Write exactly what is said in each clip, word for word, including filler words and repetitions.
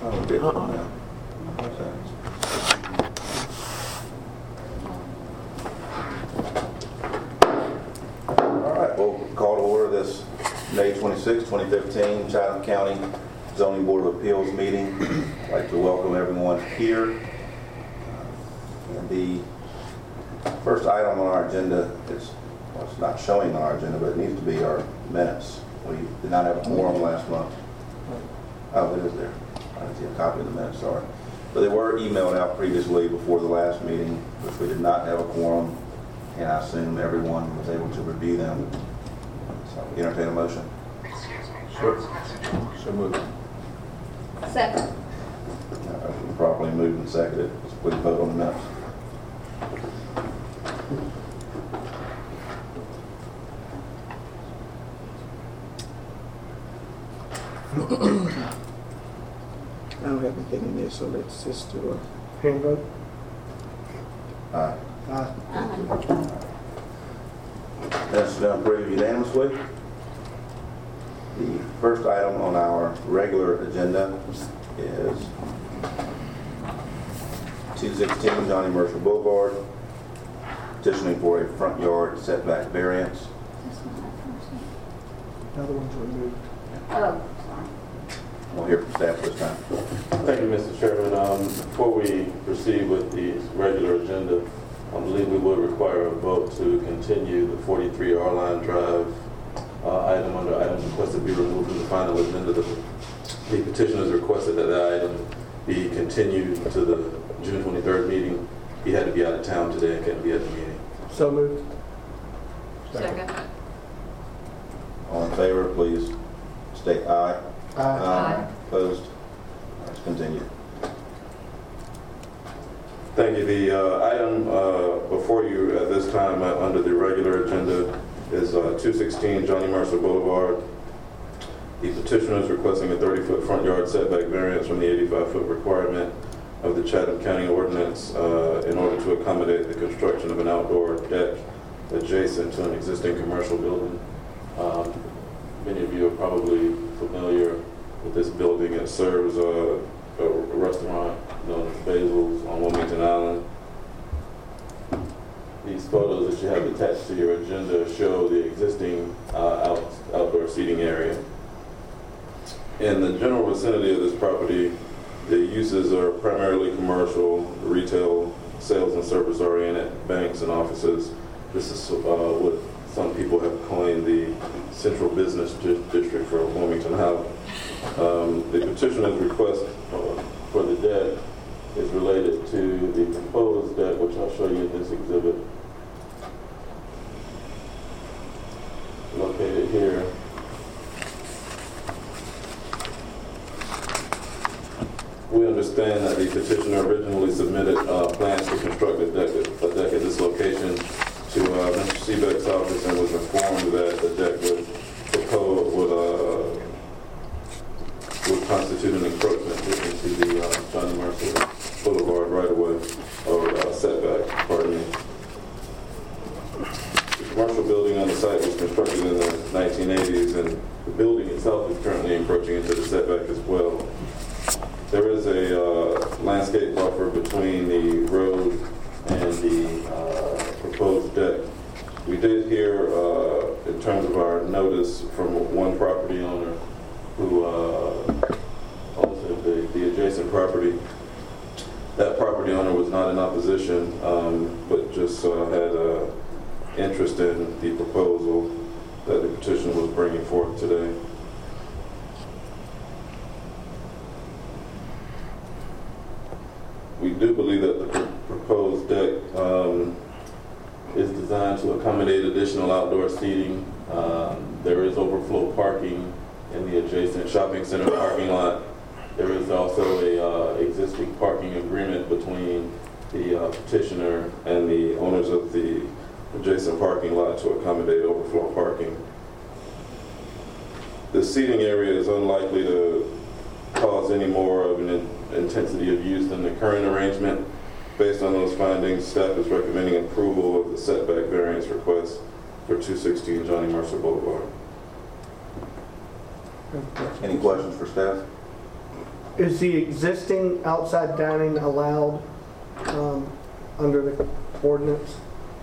Oh, different now. All right, we'll call to order this May twenty-sixth, twenty fifteen Chatham County Zoning Board of Appeals meeting. I'd like to welcome everyone here. And the first item on our agenda is, well, it's not showing on our agenda, but it needs to be our minutes. We did not have a quorum last month. Oh, it is there. I didn't see a copy of the minutes, sorry. But they were emailed out previously before the last meeting, which we did not have a quorum, and I assume everyone was able to review them. So, entertain a motion. Sure. So moved. Second. Uh, properly moved and seconded. Let's please vote on the minutes. I don't have anything in there, so let's just do a hand vote. Aye. Aye. Minutes been approved unanimously. The first item on our regular agenda is two sixteen Johnny Mercer Boulevard, petitioning for a front yard setback variance. Another one's removed. Oh, sorry. We'll hear from staff this time. Thank you, Mister Chairman. Um, before we proceed with the regular agenda, I believe we would require a vote to continue the forty-three R-Line Drive uh, item under items requested to be removed from the final agenda. The, the petitioners requested that the item be continued to the June twenty-third meeting. He had to be out of town today and couldn't be at the meeting. So moved. Second. All in favor, please state aye. Aye. Aye. Opposed? Let's continue. Thank you. The uh, item uh, before you at this time uh, under the regular agenda is uh, two sixteen Johnny Mercer Boulevard. The petitioner is requesting a thirty foot front yard setback variance from the eighty-five foot requirement of the Chatham County Ordinance uh, in order to accommodate the construction of an outdoor deck adjacent to an existing commercial building. Um, many of you are probably familiar with this building. It serves uh, a restaurant known as Basil's on Wilmington Island. These photos that you have attached to your agenda show the existing uh, out, outdoor seating area. In the general vicinity of this property, the uses are primarily commercial, retail, sales and service oriented, banks and offices. This is uh, what some people have coined the central business di- district for Wilmington Island. Um, the petitioner's request uh, for the deck is related to the proposed deck, which I'll show you in this exhibit. Located here. We understand that the petitioner originally submitted uh, plans to construct a deck, a deck at this location to uh, Mister Seebeck's office and was informed that the deck would propose, would, uh, would constitute an encroachment into the uh, Johnny Mercer Boulevard right-of-way, or uh, setback, pardon me. The commercial building on the site was constructed in the nineteen eighties, and the building itself is currently encroaching into the setback as well. There is a uh, landscape buffer between the road and the uh, proposed deck. We did hear, uh, in terms of our notice, from one property owner who uh, owns the, the adjacent property. That property owner was not in opposition, um, but just uh, had uh, interest in the proposal that the petitioner was bringing forth today. We do believe that the pr- proposed deck um, is designed to accommodate additional outdoor seating. Um, there is overflow parking in the adjacent shopping center parking lot. There is also a uh, existing parking agreement between the uh, petitioner and the owners of the adjacent parking lot to accommodate overflow parking. The seating area is unlikely to cause any more of an in- intensity of use than the current arrangement. Based on those findings, staff is recommending approval of the setback variance request for two sixteen Johnny Mercer Boulevard. Any questions for staff? Is the existing outside dining allowed um, under the ordinance?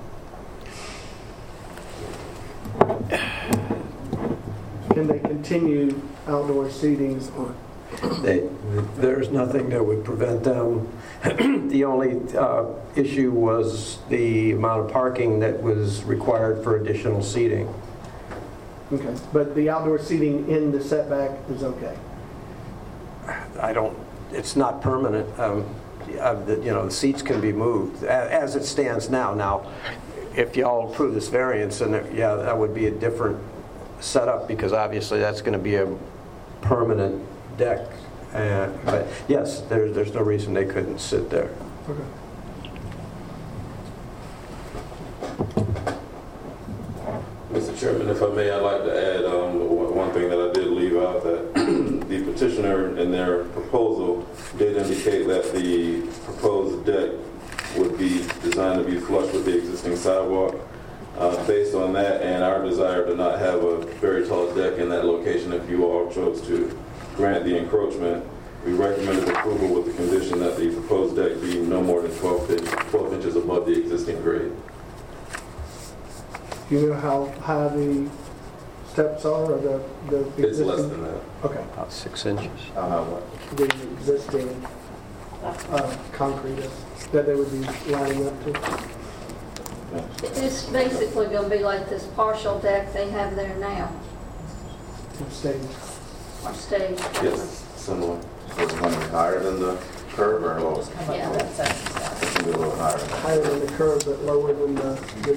Can they continue outdoor seating on? They, there's nothing that would prevent them. The only uh, issue was the amount of parking that was required for additional seating. Okay, but the outdoor seating in the setback is okay? I don't, it's not permanent. Um, uh, the, you know, the seats can be moved a- as it stands now. Now, if y'all approve this variance, then it- yeah, that would be a different setup because obviously that's going to be a permanent deck. Uh, but yes, there's there's no reason they couldn't sit there. Okay. Mister Chairman, if I may, I'd like to add um, one one thing that I did leave out, that the petitioner in their proposal did indicate that the proposed deck would be designed to be flush with the existing sidewalk. Uh, based on that and our desire to not have a very tall deck in that location, if you all chose to grant the encroachment, we recommended approval with the condition that the proposed deck be no more than twelve, inch, twelve inches above the existing grade. Do you know how high the steps are, or the, the existing? It's less than that. Okay. About six inches. I don't know what. The existing uh, concrete is, that they would be lining up to? It's basically going to be like this partial deck they have there now, Stage. or stage. Yes, similar. So it's going to be higher than the curb or lower? Yeah. It's going to be a little higher. than that. Higher than the curve, but lower than the, the,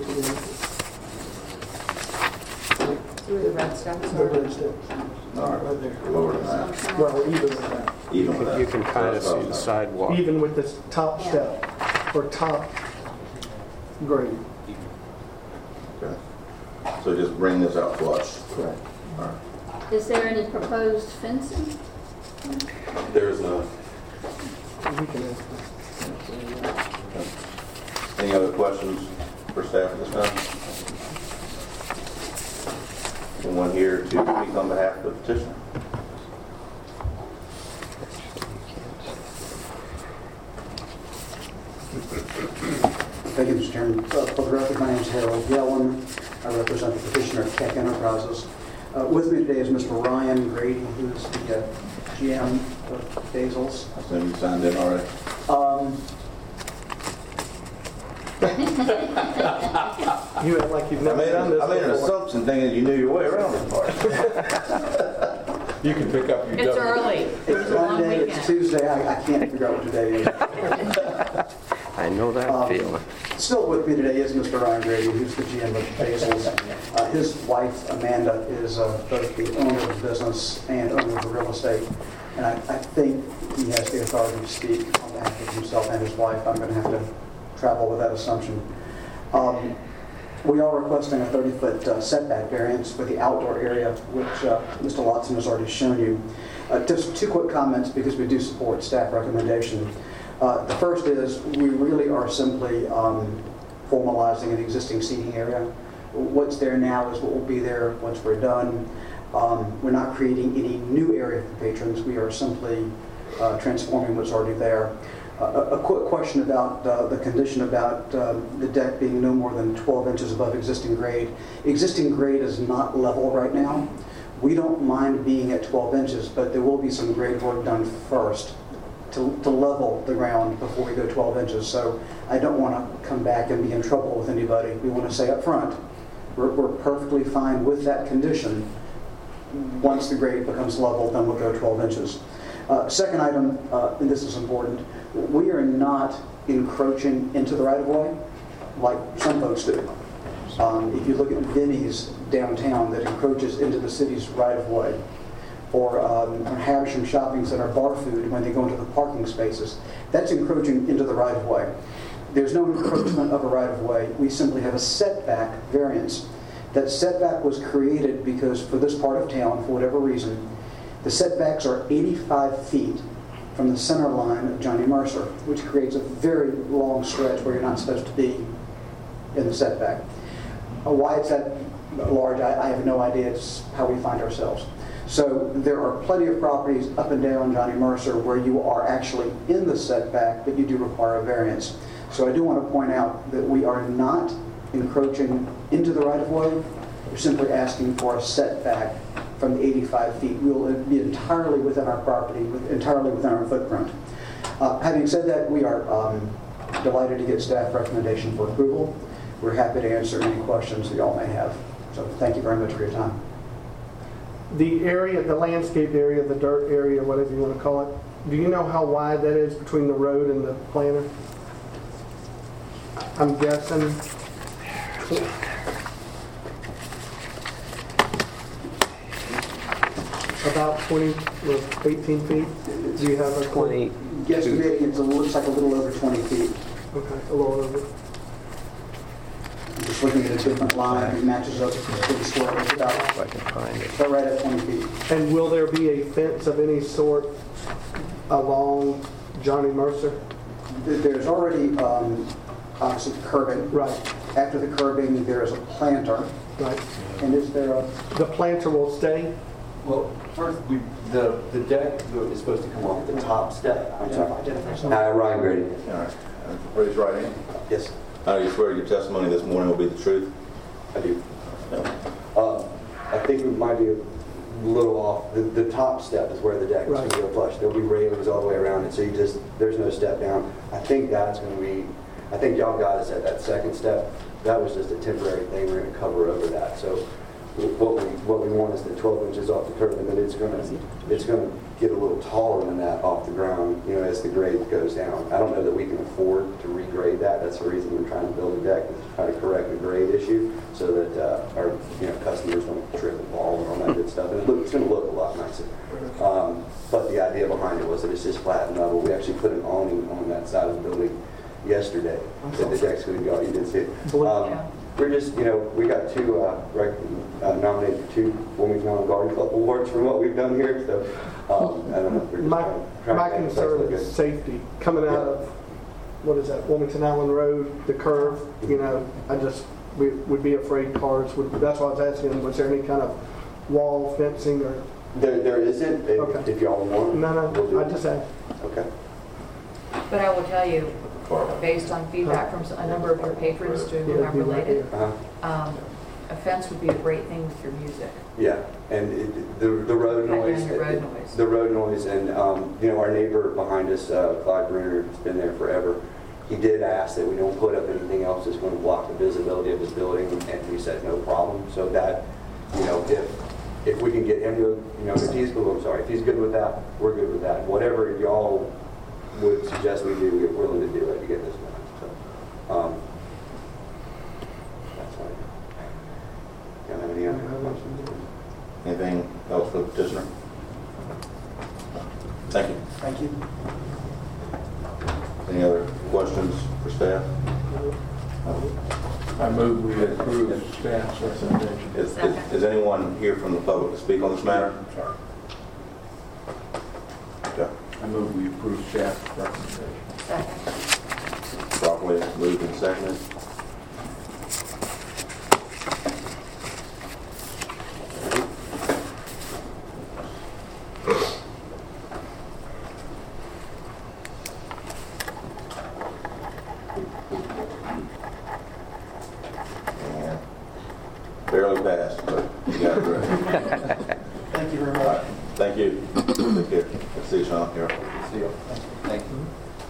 Through the red steps. the red steps. All right, Right there. lower than that. Well, even with that. Even with that. You can kind of That's what I see the was saying. sidewalk. Even with this top Yeah. step, or top grade. Okay. So just bring this out flush. Correct. All right. Is there any proposed fencing? There is none. We can ask them. Any other questions for staff at this time? Anyone here to speak on behalf of the petitioner? Thank you, Mister Chairman. Uh, For the record, my name is Harold Yellen. I represent the petitioner at Keck Enterprises. Uh, With me today is Mister Ryan Grady, who's the uh, G M of Basil's. I assume you signed in already? Um, You act like you've I never made, done this I made an before. assumption thinking you knew your way around this part. You can pick up your It's W. early. It was It's a long Monday, it's weekend. Tuesday, I I can't figure out what today is. I know that Um, feeling. Still with me today is Mister Ryan Grady, who's the G M of Basil's. Uh, His wife, Amanda, is uh, both the owner of the business and owner of the real estate. And I I think he has the authority to speak on behalf of himself and his wife. I'm going to have to travel with that assumption. Um, We are requesting a thirty-foot uh, setback variance for the outdoor area, which uh, Mister Watson has already shown you. Uh, Just two quick comments, because we do support staff recommendation. Uh, The first is, we really are simply um, formalizing an existing seating area. What's there now is what will be there once we're done. Um, We're not creating any new area for patrons. We are simply uh, transforming what's already there. Uh, A a quick question about uh, the condition about um, the deck being no more than twelve inches above existing grade. Existing grade is not level right now. We don't mind being at twelve inches, but there will be some grade work done first to, to level the ground before we go twelve inches. So I don't want to come back and be in trouble with anybody. We want to say up front, we're, we're perfectly fine with that condition. Once the grade becomes level, then we'll go twelve inches. Uh, second item, uh, and this is important, we are not encroaching into the right-of-way like some folks do. Um, if you look at Vinnie's downtown that encroaches into the city's right-of-way, or um, Havisham Shopping Center bar food when they go into the parking spaces, that's encroaching into the right-of-way. There's no encroachment of a right-of-way. We simply have a setback variance. That setback was created because for this part of town, for whatever reason, the setbacks are eighty-five feet from the center line of Johnny Mercer, which creates a very long stretch where you're not supposed to be in the setback. Uh, Why it's that large, I, I have no idea. It's how we find ourselves. So there are plenty of properties up and down Johnny Mercer where you are actually in the setback, but you do require a variance. So I do want to point out that we are not encroaching into the right-of-way. We're simply asking for a setback from the eighty-five feet. We will be entirely within our property, with- entirely within our footprint. Uh, Having said that, we are um, delighted to get staff recommendation for approval. We're happy to answer any questions that y'all may have. So thank you very much for your time. The area, the landscape area, the dirt area, whatever you want to call it, do you know how wide that is between the road and the planter? I'm guessing. About twenty or eighteen feet? Do you have a twenty. Guesstimating, it looks like a little over twenty feet. Okay, a little over. I'm just looking at a different line, it matches up to the square. It's about, If I can find it. about right at twenty feet. And will there be a fence of any sort along Johnny Mercer? There's already, um, obviously curbing. Right, After the curbing, there is a planter. right. And is there a, The planter will stay? Well, first, we, the, the deck is supposed to come off the top step. I'm sorry. identify yourself. Uh, Ryan Grady. All right. Raise your right hand. Yes, How do you swear your testimony this morning will be the truth? I do. Uh, I think we might be a little off. The, the top step is where the deck is going to go flush. There'll be railings all the way around it, so you just, there's no step down. I think that's going to be, I think y'all got us at that second step. That was just a temporary thing. We're going to cover over that. So what we, what we want is the twelve inches off the curb, and then it's going to, it's going to get a little taller than that off the ground, you know, as the grade goes down. I don't know that we can afford to regrade that. That's the reason we're trying to build a deck, is to try to correct the grade issue so that uh, our, you know, customers don't trip and fall and all that good stuff. And it look, it's going to look a lot nicer. Um, but the idea behind it was that it's just flat and level. We actually put an awning on that side of the building yesterday that the deck's going to go. You didn't see it. Um, We're just, you know, we got two uh, rec- uh, nominated for two Wilmington Island Garden Club awards from what we've done here. So um, I don't know. We're just My, trying, trying my to make the place concern look is good. safety. Coming out of, what is that, Wilmington Island Road, the curve, you know, I just, we would be afraid cars would, that's why I was asking, was there any kind of wall fencing or? There, there isn't. If, Okay. if y'all want, No, we'll do no, I it. just asked. Okay. But I will tell you, based on feedback from a number of your patrons to whom I'm related, Uh-huh. um, a fence would be a great thing with your music. Yeah, and it, the the road Cut down noise, the road it- noise. the road noise, and um, you know, our neighbor behind us, uh, Clyde Bruner, has been there forever. He did ask that we don't put up anything else that's going to block the visibility of his building, and we said no problem. So that, you know, if if we can get him to, you know, if he's good, I'm sorry, if he's good with that, we're good with that. Whatever y'all would suggest we do, we're willing to do it to get this done. So, um, that's fine. Don't have any other questions? Anything else for the petitioner? Thank you. Thank you. Any other questions for staff? I move we approve staff's recommendation. Is, is, is anyone here from the public to speak on this matter? Okay. I move we approve staff's recommendation. Second. Properly moved and seconded. And barely passed, but you got it right. Thank you very All much. right. Thank you. Take care. See you, Sean. Here. See you. Thank you.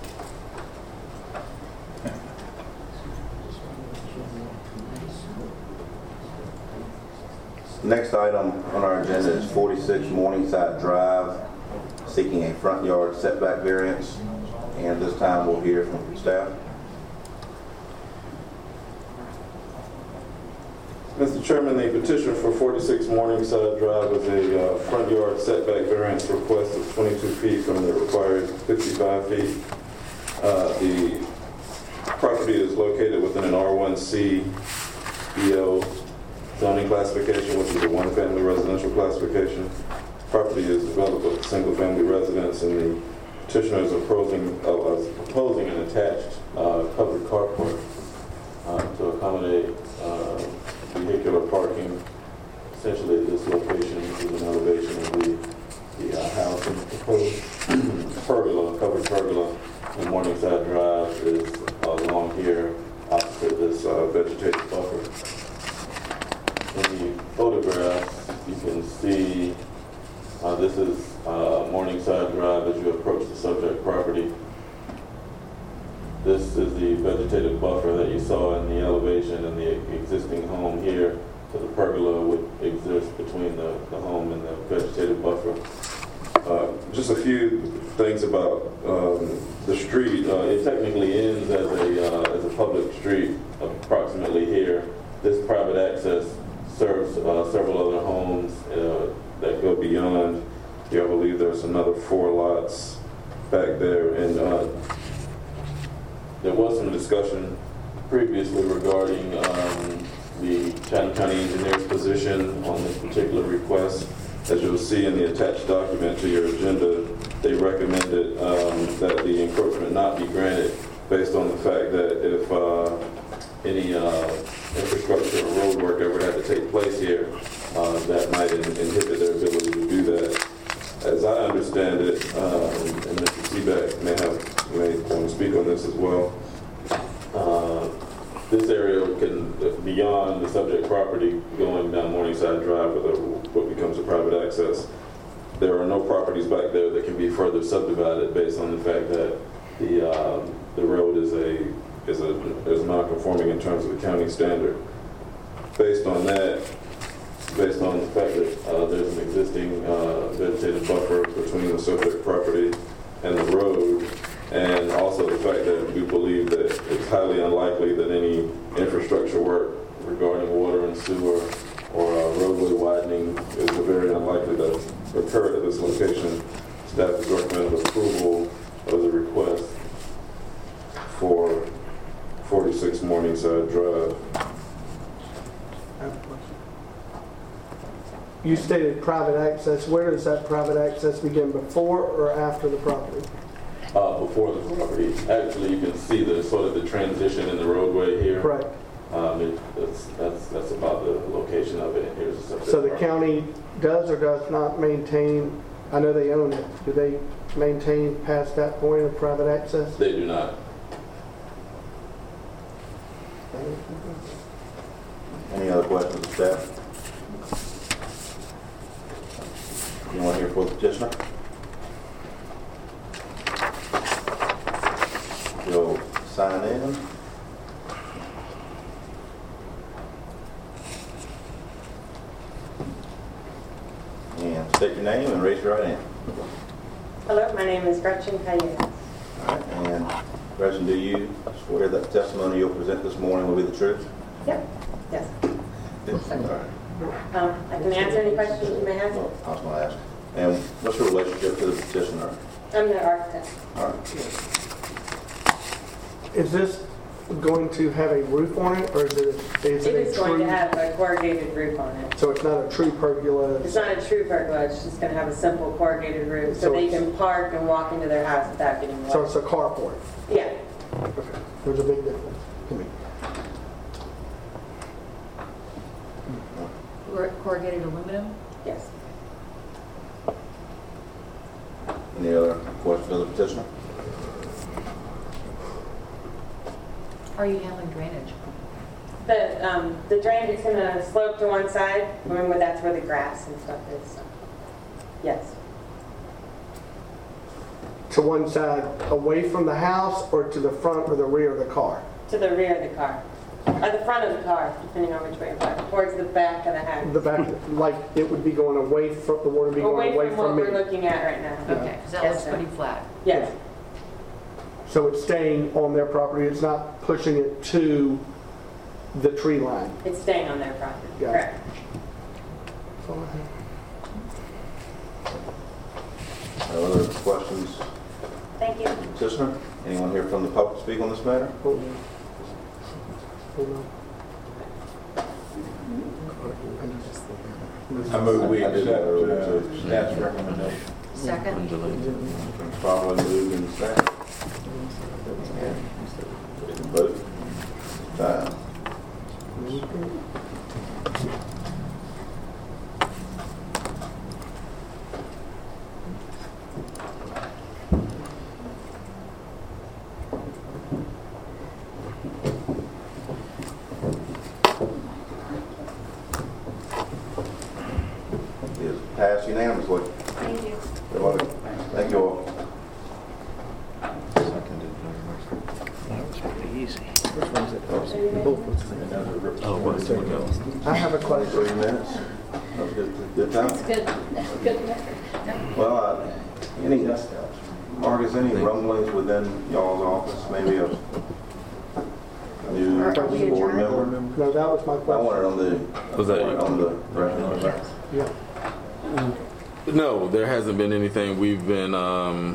Next item on our agenda is forty-six Morningside Drive, seeking a front yard setback variance. And this time we'll hear from staff. Mister Chairman, the petition for forty-six Morningside Drive is a uh, front yard setback variance request of twenty-two feet from the required fifty-five feet. Uh, The property is located within an R one C B O zoning classification, which is a one-family residential classification. Property is developed with single-family residence, and the petitioner is proposing, uh, is proposing an attached uh, covered carport uh, to accommodate uh, vehicular parking, essentially at this location, this is an elevation of the, the uh, house and proposed pergola, covered pergola, and Morningside Drive is uh, along here opposite this uh, vegetative buffer. In the photographs, you can see uh, this is uh, Morningside Drive as you approach the subject property. This is the vegetative buffer that you saw in the elevation and the existing home here. So the pergola would exist between the, the home and the vegetative buffer. Uh, just a few things about um, the street. Uh, it technically ends as a, uh, as a public street approximately here. This private access serves uh, several other homes uh, that go beyond. Here, I believe there's another four lots back there. And uh, there was some discussion previously regarding um, the Chatham County Engineer's position on this particular request. As you'll see in the attached document to your agenda, they recommended um, that the encroachment not be granted based on the fact that if uh, any uh, infrastructure or road work ever had to take place here, uh, that might in- inhibit their ability to do that. As I understand it, um, and Mister Seebeck may have may want to speak on this as well, uh, this area can, beyond the subject property going down Morningside Drive with a, what becomes a private access, there are no properties back there that can be further subdivided based on the fact that the um, the road is a is a is non-conforming in terms of the county standard. Based on that, based on the fact that uh, there's an existing uh, vegetative buffer between the subject property and the road, and also the fact that we believe that it's highly unlikely that any infrastructure work regarding water and sewer or uh, roadway widening is very unlikely to occur at this location. Staff has recommended approval of the request for forty-six Morningside Drive. I have a question. You stated private access. Where does that private access begin, before or after the property? Uh, before the property. Actually, you can see the sort of the transition in the roadway here. Correct. Um, it, that's, that's, that's about the location of it. Here's the subject So the property. county does or does not maintain, I know they own it, do they maintain past that point of private access? They do not. Any other questions of staff? Anyone here for the petitioner? You'll sign in. And state your name and raise your right hand. Hello, my name is Gretchen Calles. All right, and Gretchen, do you swear that the testimony you'll present this morning will be the truth? Yep, yes. All right. Um, I can answer any questions you may have. Well, I was going to ask. And what's your relationship to the petitioner? I'm the architect. All right. Is this going to have a roof on it, or is it, is It it is a going to true? have a corrugated roof on it. So it's not a true pergola? It's not a true pergola, it's just going to have a simple corrugated roof so So they it's- can park and walk into their house without getting So wet. it's a carport? Yeah, Okay. There's a big difference to me. Corrugated aluminum? yes. Any other questions of the petitioner? How are you handling drainage? The, um, the drain is going to slope to one side. Remember, that's where the grass and stuff is. So. Yes. To one side, away from the house, or to the front or the rear of the car? To the rear of the car. Or the front of the car, depending on which way you park. Towards the back of the house. The back, like it would be going away from, the water would be going Away away from what from me? we're looking at right now. Okay, because that Yes, looks sir. pretty flat. Yes. So it's staying on their property, it's not pushing it to the tree line? It's staying on their property. Got it. Correct. That's all I have. No other questions? Thank you. Petitioner? Anyone here from the public to speak on this matter? Hold on. Hold on. I move we accept uh, staff's recommendation. Second? Probably moved in second. Vote. Time. Passed unanimously. Thank you. You're welcome. Thank you all. I have a question. Three minutes. That was good, good time. That's good. That's good record. Well, uh, any, Marcus, any rumblings within y'all's office, maybe a new Are- are we board adjourned? member? No, that was my I question. want it on the, Was that you? on the record. Yeah. No, there hasn't been anything. We've been, um,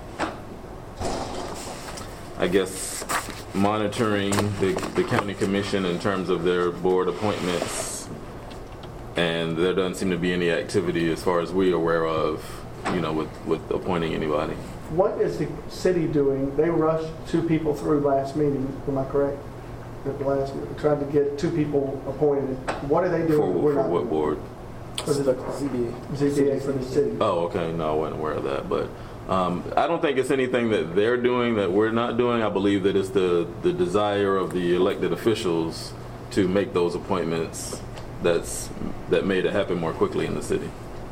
I guess, monitoring the, the county commission in terms of their board appointments, and there doesn't seem to be any activity as far as we're aware of, you know, with, with appointing anybody. What is the city doing? They rushed two people through last meeting, am I correct? At the last, tried to get two people appointed. What are they doing? For, that we're for not what doing? board? For the Z B A. Z B A for the city. Oh, okay. No, I wasn't aware of that. But um, I don't think it's anything that they're doing that we're not doing. I believe that it's the, the desire of the elected officials to make those appointments that's that made it happen more quickly in the city.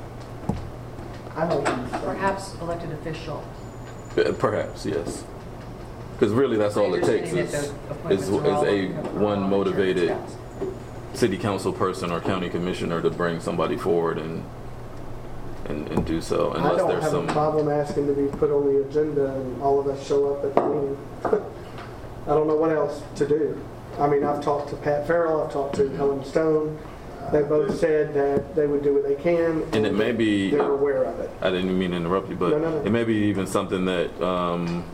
I don't. Perhaps elected official. Uh, Perhaps, yes. Because really, that's all it takes is, is, is a one motivated city council person or county commissioner to bring somebody forward and and, and do so, I unless don't there's have some. a problem asking to be put on the agenda and all of us show up at the meeting. I don't know what else to do. I mean, I've talked to Pat Farrell, I've talked to Helen Stone. They both said that they would do what they can. And it may be. They're aware of it. I didn't mean to interrupt you, but No, no, no. it may be even something that um,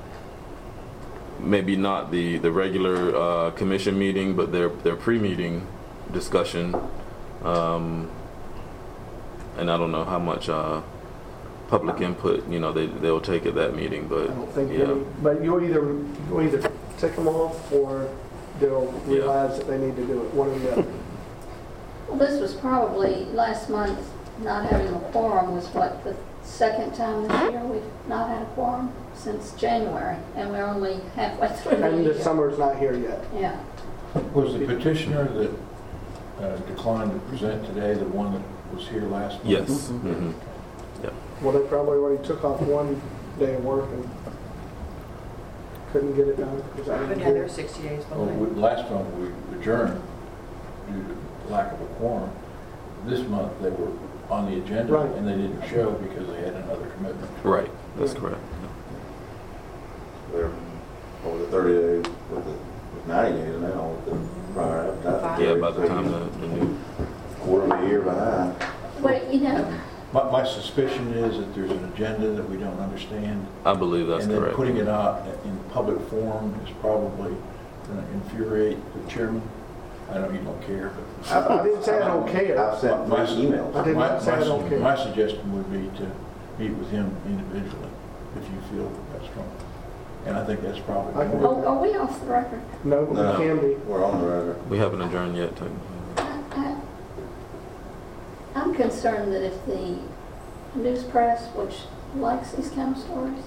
maybe not the the regular uh, commission meeting, but their their pre-meeting discussion. Um, and I don't know how much uh, public input, you know, they they'll take at that meeting, but I don't think yeah. any, but you'll either, you'll either take them off or they'll Yeah. realize that they need to do it, one or the other. Well, this was probably, last month, not having a quorum was what, the second time this year we've not had a quorum since January, and we're only halfway through the And the year. summer's not here yet. Yeah. Was the petitioner that uh, declined to present today the one that was here last month? Yes. Mm-hmm. Mhm. Well, they probably already took off one day of work and couldn't get it done. 'cause I But didn't yeah, do they're it. sixty days Well, behind. we- last month we adjourned due to lack of a quorum. This month they were on the agenda Right. and they didn't show because they had another commitment. Right. That's Yeah. correct. They're over the thirty days, with the with ninety days now, with the prior advertising. Yeah, by the time the, the new. Quarter of a year behind. Well, you know, My, my suspicion is that there's an agenda that we don't understand. I believe that's And then correct. putting it out in public forum is probably going to infuriate the chairman. I know you don't care, but. I I didn't say I don't care. I've sent three My- emails. I did my- not say I my- don't care. My suggestion would be to meet with him individually, if you feel that's strong. And I think that's probably. I can- oh, are we off the record? No, but No. we can be. We're on the record. We haven't adjourned yet, technically. I- I'm concerned that if the news press, which likes these kind of stories,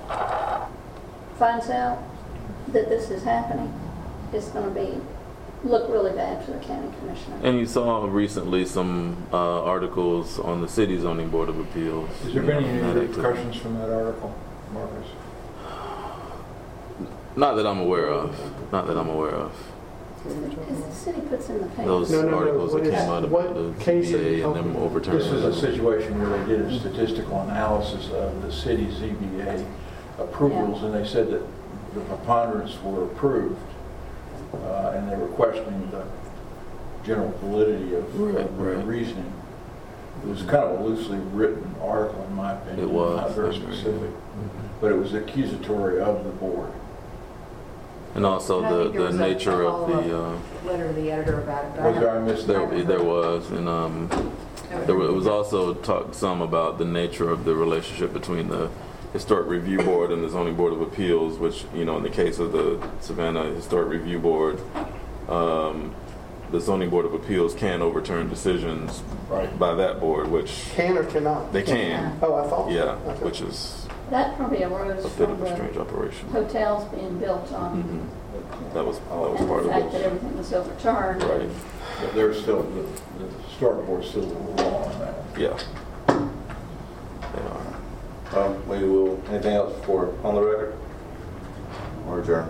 finds out that this is happening, it's going to be, look really bad for the county commissioner. And you saw recently some uh, articles on the city zoning board of appeals. Has there you know, been any that activity. repercussions from that article, Marcus? Not that I'm aware of. Not that I'm aware of. Because the city puts in the paper. Those No, no, no. articles What that is- came out what of the case are Z B you A and them talking- overturning. This is a it. situation where they did a statistical analysis of the city's Z B A approvals, and they said that the preponderance were approved, uh, and they were questioning the general validity of Right, of the right. reasoning. It was kind of a loosely written article, in my opinion. It was, Not very that's right. specific, Mhm. but it was accusatory of the board. And also And I the, think there the was a nature of the, uh, follow-up Letter to the editor about it. but I Was there, I haven't- missed there, that? there was, and um, there was, it was also talked some about the nature of the relationship between the Historic Review Board and the Zoning Board of Appeals, which, you know, in the case of the Savannah Historic Review Board, um, the Zoning Board of Appeals can overturn decisions Right. by that board, which Can or cannot? they can, Oh, I thought. so. yeah, Okay. which is That probably arose a bit from of a the strange operation. hotels being built on, Mhm. That was, that was and part the of fact that it. everything was overturned. Right, But there's still, the the historic board's still a little law on that. yeah. Um, We will, anything else for, on the record? Or adjourn?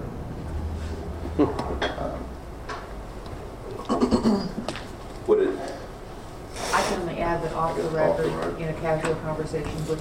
Would it, I can only add that off the Off the record, record. in a casual conversation with